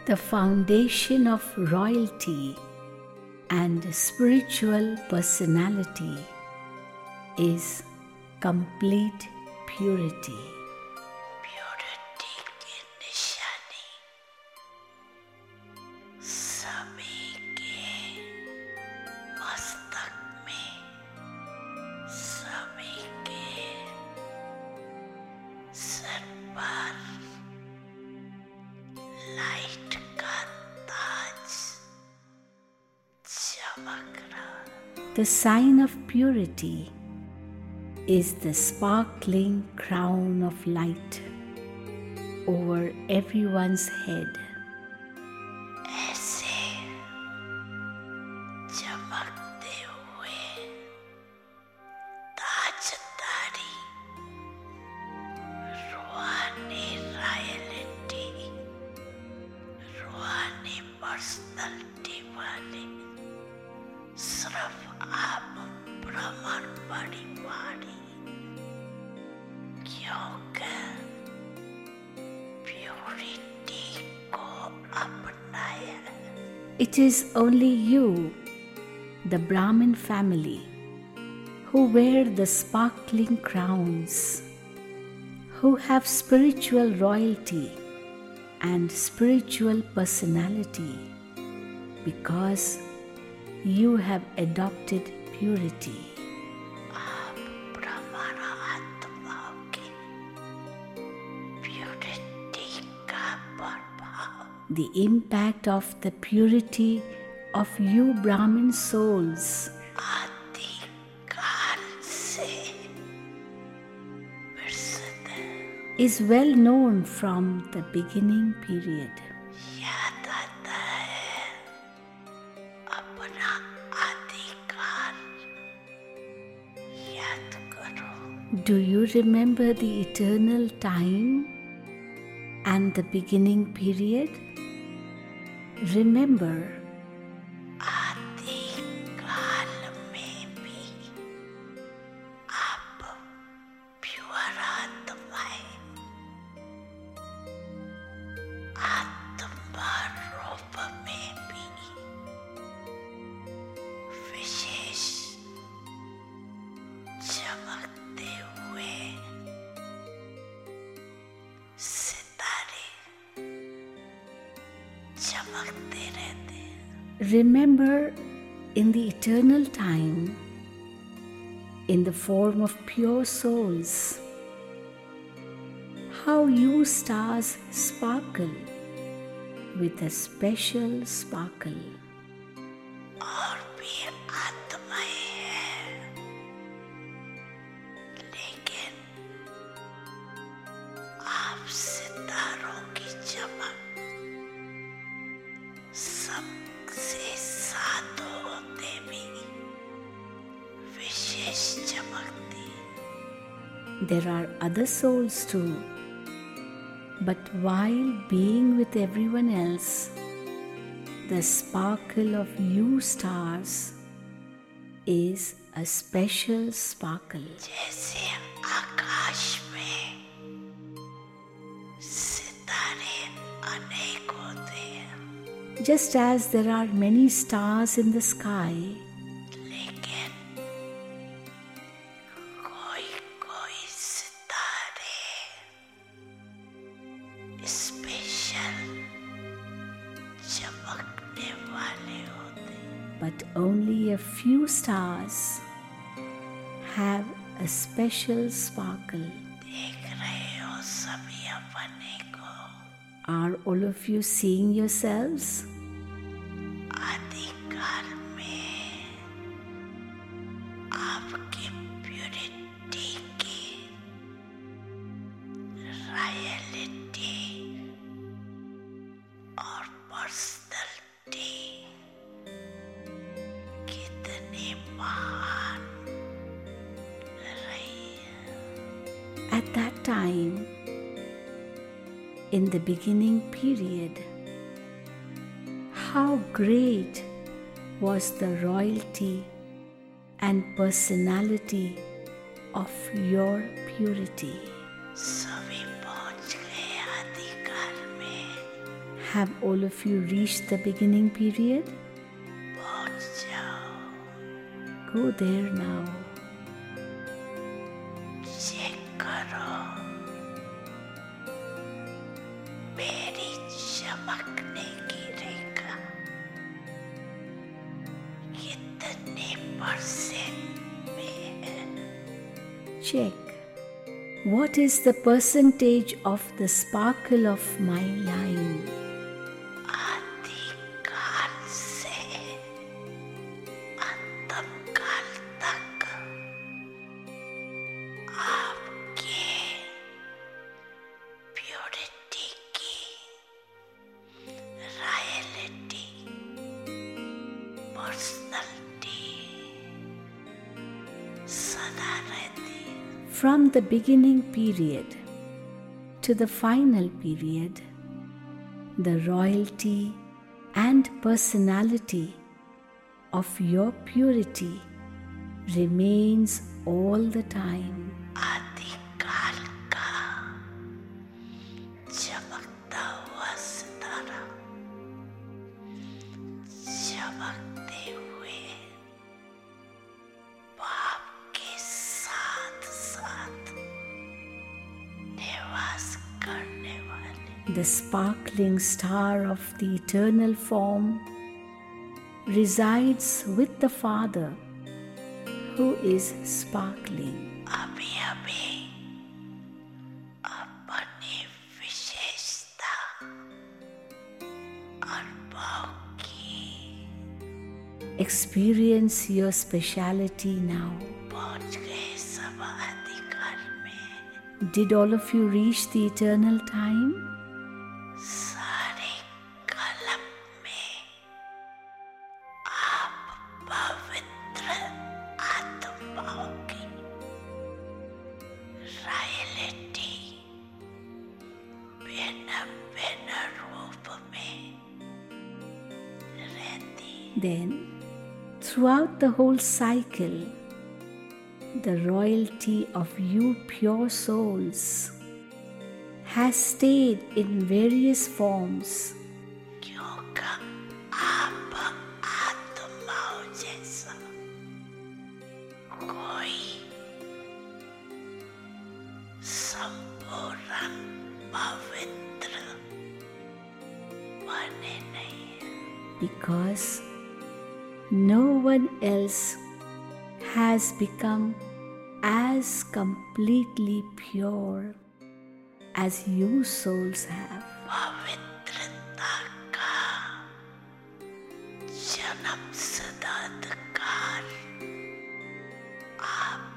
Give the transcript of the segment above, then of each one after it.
The foundation of royalty and spiritual personality is complete purity. Purity की निशानी सभी के मस्तक में, सभी के सर पर लाइट का ताज चमक रहा। The sign of purity is the sparkling crown of light over everyone's head. ऐसे चमकते हुए ताजदारी, रूहानी रॉयल्टी, रूहानी पर्सनालिटी वाले सिर्फ आप ब्राह्मण परिवारी, क्योंकि प्योरिटी को अपनाया। It is only you, the Brahmin family, who wear the sparkling crowns, who have spiritual royalty and spiritual personality, because you have adopted purity. आप ब्राह्मण आत्माओं की प्योरिटी का प्रभाव, The impact of the purity of you Brahmin souls आदिकाल से प्रसिद्ध है। is well known from the beginning period. याद आता है अपना आदिकाल, याद करो। Do you remember the eternal time and the beginning period? Remember, आदिकाल में भी आप प्योर आत्माएं, आत्मा रूप में भी विशेष चमकते हुए सितारे चमकते रहते हैं। remember in the eternal time, in the form of pure souls, how you stars sparkle with a special sparkle. और भी आत्माएं हैं, लेकिन आप सितारों की चमक सबसे सातों होते भी विशेष चमकती। There are other souls too, but while being with everyone else, the sparkle of you stars is a special sparkle. जैसे आकाश में सितारे अनेक होते हैं, Just as there are many stars in the sky, लेकिन कोई कोई सितारे स्पेशल चमकने वाले होते हैं। but only a few stars have a special sparkle. देख रहे हो सभी अपने को, Are all of you seeing yourselves? आदिकाल में आपकी प्योरिटी की रॉयल्टी और पर्सनालिटी कितनी महान रही है। At that time, in the beginning period, how great was the royalty and personality of your purity. सभी पहुंच गए आदिकाल में। Have all of you reached the beginning period? पहुंच जाओ, Go there now. चेक करो, मेरी चमकने की रेखा कितने परसेंट में है? Check. What is the percentage of the sparkle of my line? आदिकाल से अंतम काल तक आपके प्योरिटी की रॉयल्टी पर्सनालिटी सदा रहती है। From the beginning period to the final period, the royalty and personality of your purity remains all the time. आदिकाल का चमकता हुआ सितारा चमकते हुए बाप के साथ साथ निवास करने वाले The sparkling star of the eternal form resides with the Father who is sparkling. अभी अभी अपनी विशेषता अनुभव की Experience your speciality now. पहुंच गए सब अधिकार में। Did all of you reach the eternal time? सारे कलम में आप पवित्र आत्माओं की रॉयल्टी भिन्न भिन्न रूप में रहती। Then, throughout the whole cycle, the royalty of you pure souls has stayed in various forms, क्योंकि आप आत्माओं जैसा कोई संपूर्ण पवित्र बने नहीं है। because no one else has become as completely pure as you souls have. पवित्रता का जन्म सदाधिकार आप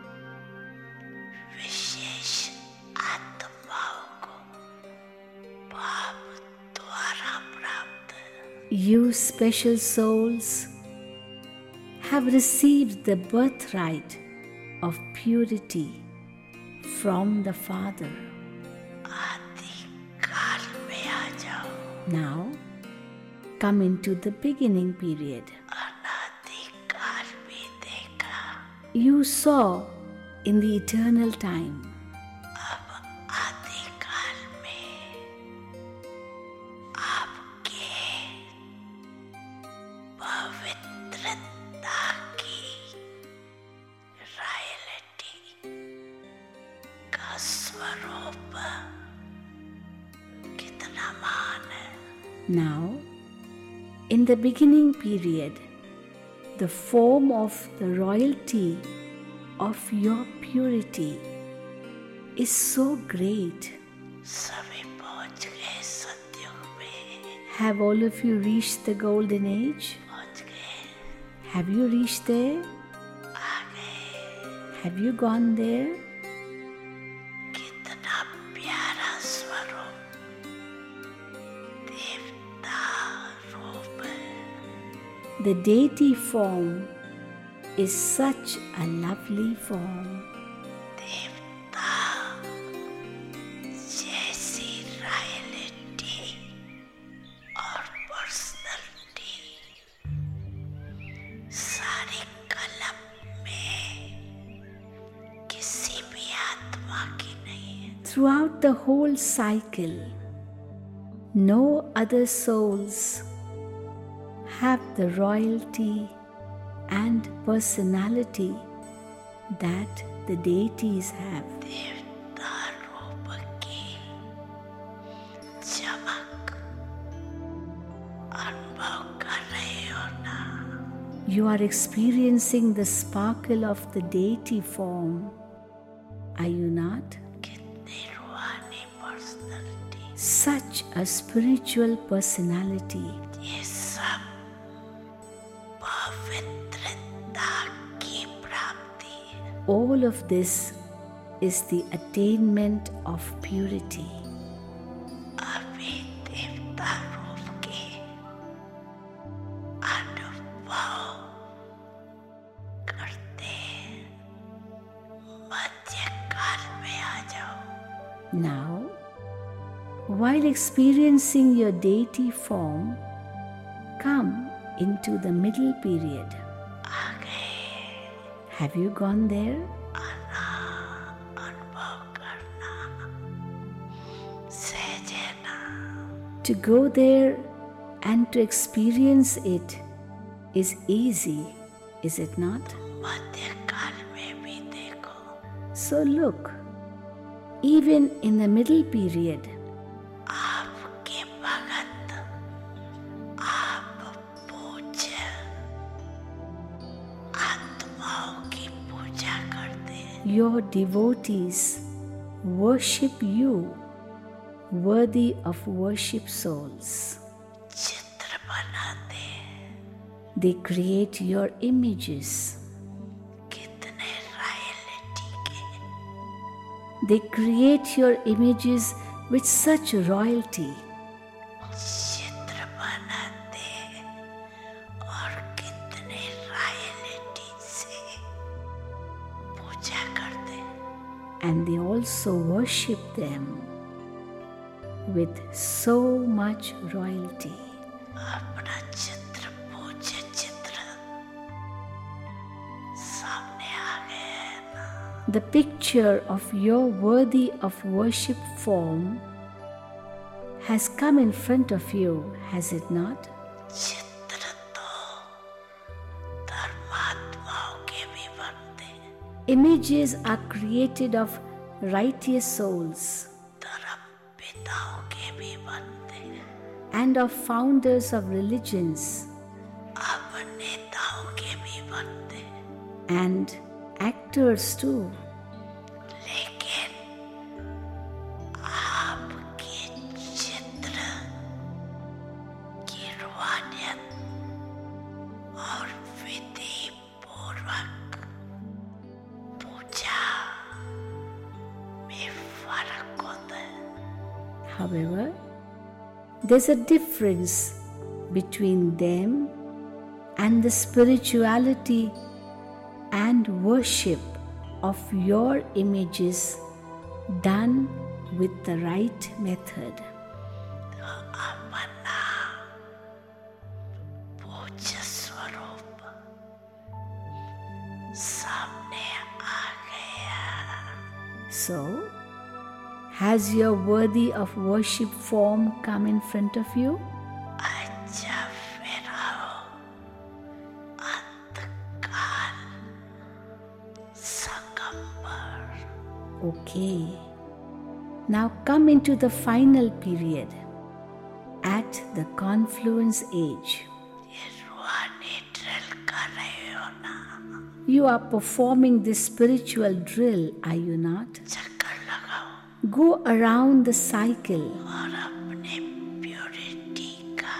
विशेष आत्माओं को पाप द्वारा प्राप्त है। You special souls have received the birthright of purity from the Father. आदिकाल में आ जाओ, Now, come into the beginning period. अनादिकाल भी देखा, You saw in the eternal time. अब आदिकाल में आपके पवित्रता की रॉयल्टी का स्वरूप कितना महान है। Now, in the beginning period, the form of the royalty of your purity is so great. सभी पहुंच गए सतयुग में, Have all of you reached the golden age? पहुंच गए, Have you reached there? आ गए। Have you gone there? कितना प्यारा स्वरूप, देवता रूप है। The deity form is such a lovely form. देवता जैसी रॉयल्टी और पर्सनालिटी सारे कलम में किसी भी आत्मा की नहीं है। Throughout the whole cycle, No other souls have the royalty and personality that the deities have. देवता रूप की चमक अनुभव कर रहे हो ना? You are experiencing the sparkle of the deity form, are you not? कितनी रूहानी personality, Such a spiritual personality. ये सब पवित्रता की प्राप्ति है। All of this is the attainment of purity. अभी देवता रूप के अनुभव करते हैं। मध्य काल में आ जाओ। Now, while experiencing your deity form, come into the middle period. आ गए Have you gone there? आना, अनुभव करना, सहजना। To go there and to experience it is easy, is it not? मध्य काल में भी देखो, So look, even in the middle period, आपके भगत, आप पूज्य आत्माओं की पूजा करते हैं। your devotees worship you, worthy of worship souls. चित्र बनाते हैं। They create your images. कितने रॉयल्टी के They create your images with such royalty. चित्र बनाते हैं और कितने रॉयल्टी से पूजा करते हैं। And they also worship them with so much royalty. अपना चित्र, पूज्य चित्र सामने आ गए हैं ना? The picture of your worthy of worship form has come in front of you, has it not? चित्र तो धर्मात्माओं के भी बनते हैं। Images are created of righteous souls धर्म पिताओं के भी बनते हैं। and of founders of religions अब नेताओं के भी बनते हैं। and actors too. लेकिन आपके चित्र की रूहानियत और विधि पूर्वक पूजा में फर्क होता है। However, there's a difference between them and the spirituality and worship of your images done with the right method. तो अपना पूज्य स्वरूप सामने आ गया। So, has your worthy of worship form come in front of you? अच्छा फिर आओ अंतकाल संगमर। Okay. Now come into the final period at the confluence age. ये रूहानी ड्रिल कर रहे हो ना? You are performing this spiritual drill, are you not? चक्कर लगाओ Go around the cycle और अपने प्योरिटी का,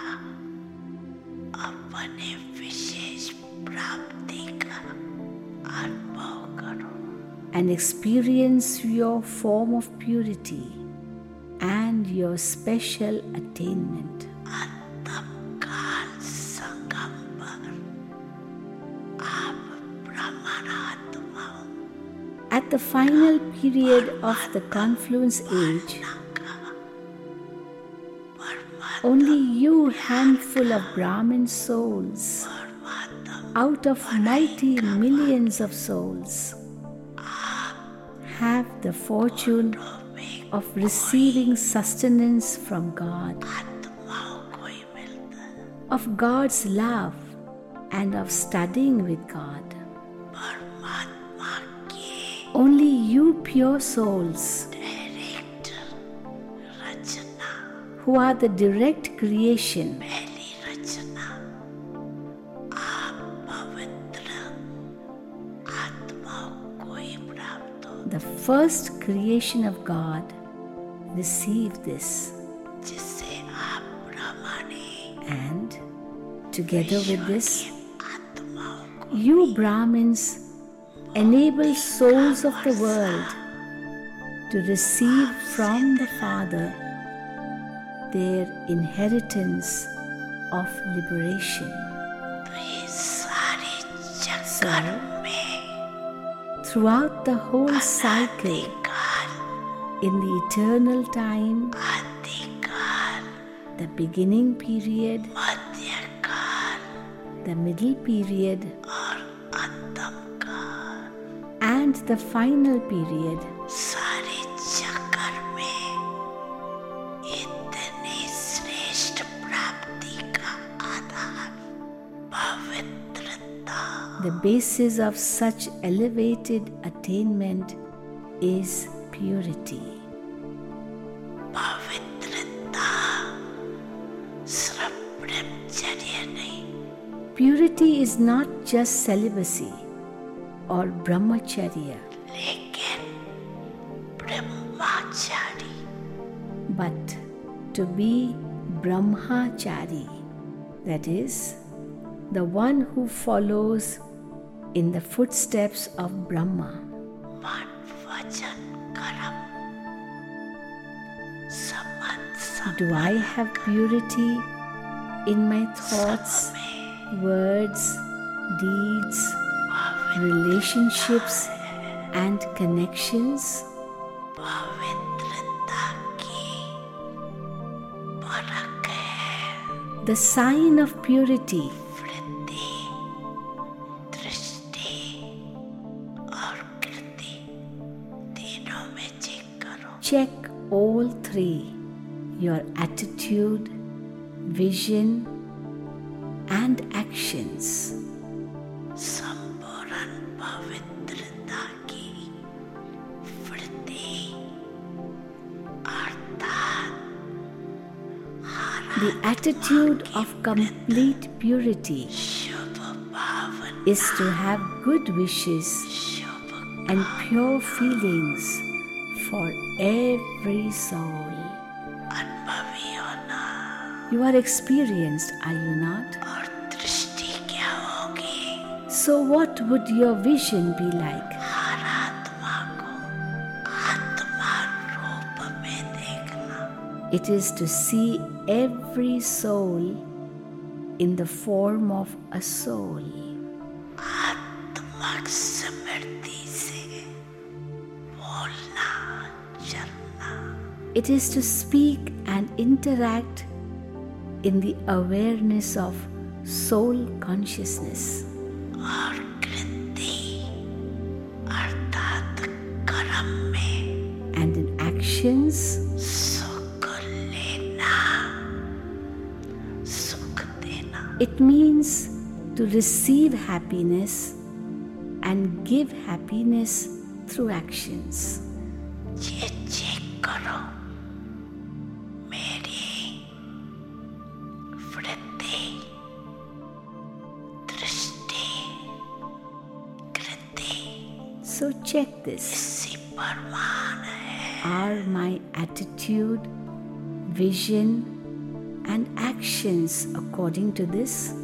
अपने विशेष प्राप्ति का अनुभव करो। and experience your form of purity and your special attainment. अंतकाल संगम पर आप ब्रह्मात्माओं At the final period of the confluence age, only you handful of Brahmin souls out of mighty millions of souls have the fortune of receiving sustenance from God, आत्माओं को ही मिलता है। of God's love, and of studying with God. परमात्मा की Only you pure souls, direct रचना, who are the direct creation, पहली रचना, आप पवित्र आत्माओं को ही प्राप्त हो, the first creation of God, receive this. जिससे आप ब्रह्मणी And together with this, आत्माओं को you Brahmins enable souls of the world to receive from the Father their inheritance of liberation. तो ये सारे चक्कर So, में throughout the whole cycle, काल, in the eternal time, आदिकाल, the beginning period, मध्य काल the middle period, और अंतम काल, and the final period, सारे चक्कर में इतनी श्रेष्ठ प्राप्ति का आधार पवित्रता, the basis of such elevated attainment is purity. पवित्रता सिर्फ ब्रह्मचर्य नहीं, Purity is not just celibacy or brahmacharya, लेकिन ब्रह्मचारी, but to be brahmachari, that is, the one who follows in the footsteps of Brahma. मन वचन कर्म संबंध Do I have purity in my thoughts, words, deeds, relationships, and connections? पवित्रता की परख है, The sign of purity वृत्ति, दृष्टि और कृति तीनों में चेक करो। check all three: your attitude, vision, and actions. संपूर्ण पवित्रता की वृत्ति अर्थात The attitude of complete purity Shubh Bhavna, is to have good wishes Shubh and pure feelings for every soul. अनुभवी होना You are experienced, are you not? और दृष्टि क्या होगी? So, what would your vision be like? हर आत्मा को आत्मा रूप में देखना, It is to see every soul in the form of a soul. आत्मक स्मृति से बोलना चलना, It is to speak and interact in the awareness of soul consciousness. और कृति अर्थात कर्म में And in actions, सुख लेना, सुख देना, it means to receive happiness and give happiness through actions. ये चेक करो, मेरी वृत्ति, दृष्टि, कृति So check this. इसी परमान है, Are my attitude, vision, and actions according to this?